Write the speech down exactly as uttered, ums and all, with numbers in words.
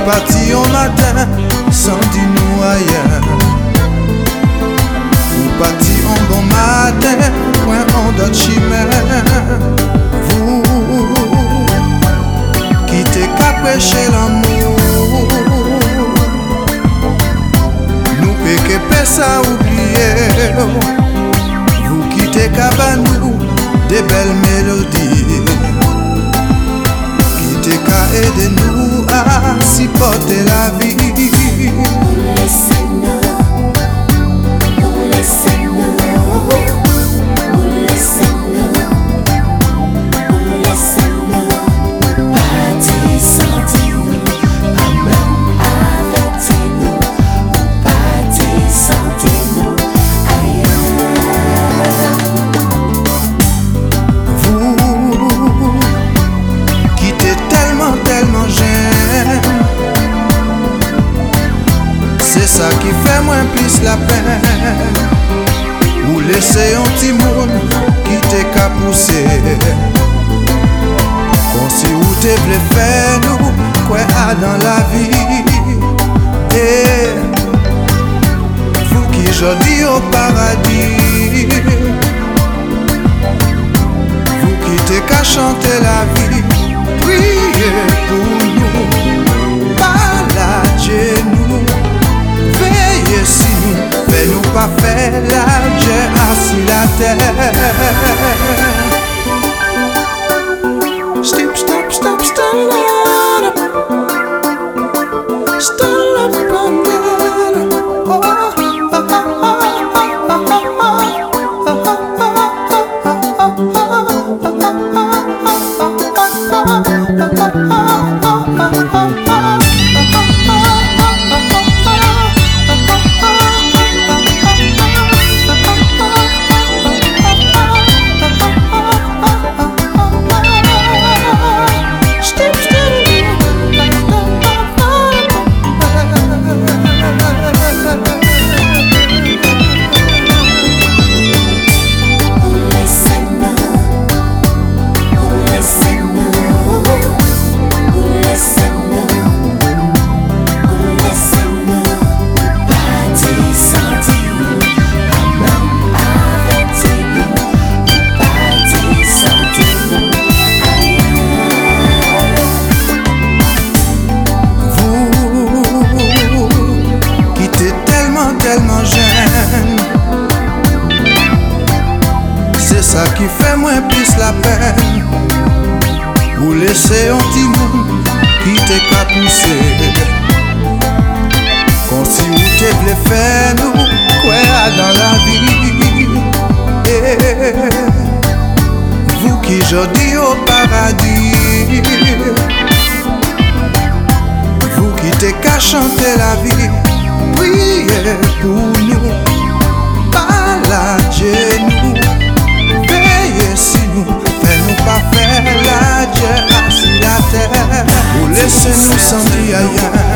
parti au matin sans dire nous rien. Vous parti en bon matin, point en d'autres chimères. Vous qui t'es qu'à prêcher l'amour, nous péquez pas ça oublier. Vous qui t'es qu'à nous des belles mélodies, qui t'es qu'à aider nous à supporter la vie. C'est ça qui fait moins plus la peine. Ou laisser un petit monde qui t'est qu'à pousser. Comme si vous te voulez faire nous quoi a dans la vie. Et vous qui jodi au paradis, vous qui t'es qu'à chanter la vie. Priez pour nous, baladez nous, veillez si nous, fais-nous pas faire la Dieu assis la terre. Stop, stop, stop, stop, stop, stop, tellement jeune. C'est ça qui fait moins plus la peine. Ou laisser un petit monde qui t'est qu'à pousser. Comme si vous te voulez faire nous quoi dans la vie. Et vous qui jodi au paradis, vous qui t'es qu'à chanter la vie. Priez pour nous, baladez nous, veillez si nous, fais-nous pas faire la Dieu assis la terre, ou laissez-nous sans dire rien.